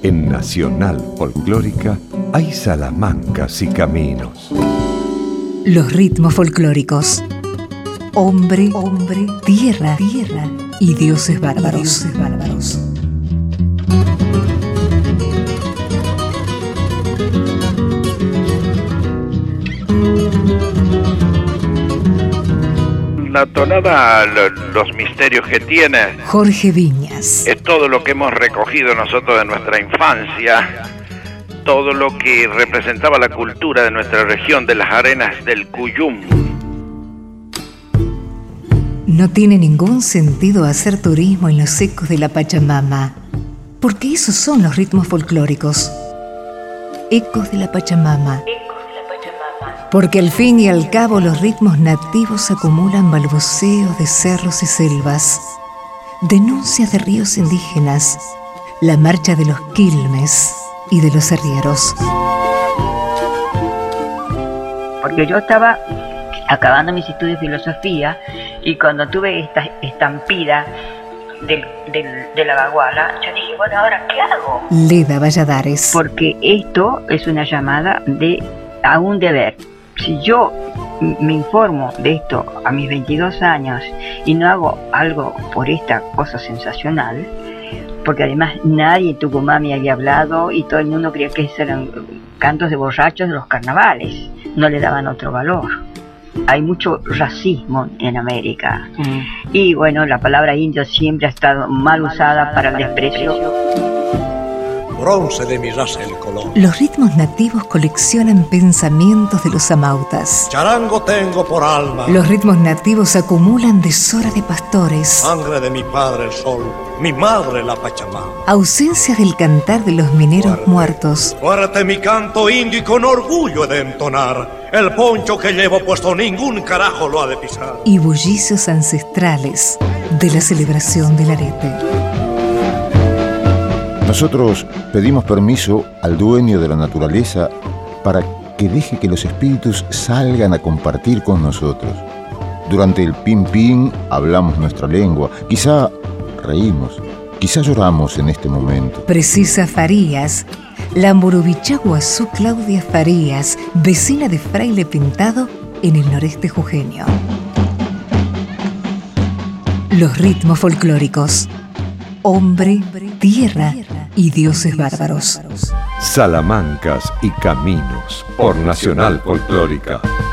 En Nacional Folclórica hay salamancas y caminos. Los ritmos folclóricos. Hombre, tierra y dioses bárbaros. La tonada, los misterios que tiene. Jorge Viñas. Es todo lo que hemos recogido nosotros de nuestra infancia, todo lo que representaba la cultura de nuestra región, de las arenas del Cuyum. No tiene ningún sentido hacer turismo en los ecos de la Pachamama, porque esos son los ritmos folclóricos. Ecos de la Pachamama. Porque al fin y al cabo los ritmos nativos acumulan balbuceos de cerros y selvas, denuncias de ríos indígenas, la marcha de los quilmes y de los arrieros. Porque yo estaba acabando mis estudios de filosofía y cuando tuve esta estampida de la baguala, yo dije, bueno, ¿ahora qué hago? Leda Valladares. Porque esto es una llamada a un deber. Si yo me informo de esto a mis 22 años y no hago algo por esta cosa sensacional, porque además nadie en Tucumán me había hablado y todo el mundo creía que eran cantos de borrachos de los carnavales, no le daban otro valor. Hay mucho racismo en América y bueno, la palabra indio siempre ha estado mal usada para el desprecio. Bronce de mi raza el color. Los ritmos nativos coleccionan pensamientos de los amautas. Charango tengo por alma. Los ritmos nativos acumulan deshora de pastores. Sangre de mi padre el sol, mi madre la Pachamama. Ausencia del cantar de los mineros muertos. Fuerte mi canto indio y con orgullo he de entonar. El poncho que llevo puesto ningún carajo lo ha de pisar. Y bullicios ancestrales de la celebración del arete. Nosotros pedimos permiso al dueño de la naturaleza para que deje que los espíritus salgan a compartir con nosotros. Durante el pin-pin hablamos nuestra lengua, quizá reímos, quizá lloramos en este momento. Precisa Farías, la Mburubichaguazú Claudia Farías, vecina de Fraile Pintado en el noreste jujeño. Los ritmos folclóricos. Hombre, tierra y dioses bárbaros. Salamancas y caminos por Nacional Folclórica.